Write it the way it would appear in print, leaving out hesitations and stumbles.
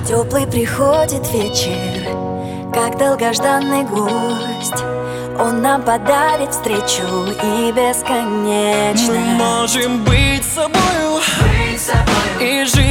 Теплый приходит вечер, как долгожданный гость. Он нам подарит встречу и бесконечно. Мы можем быть собою, и жить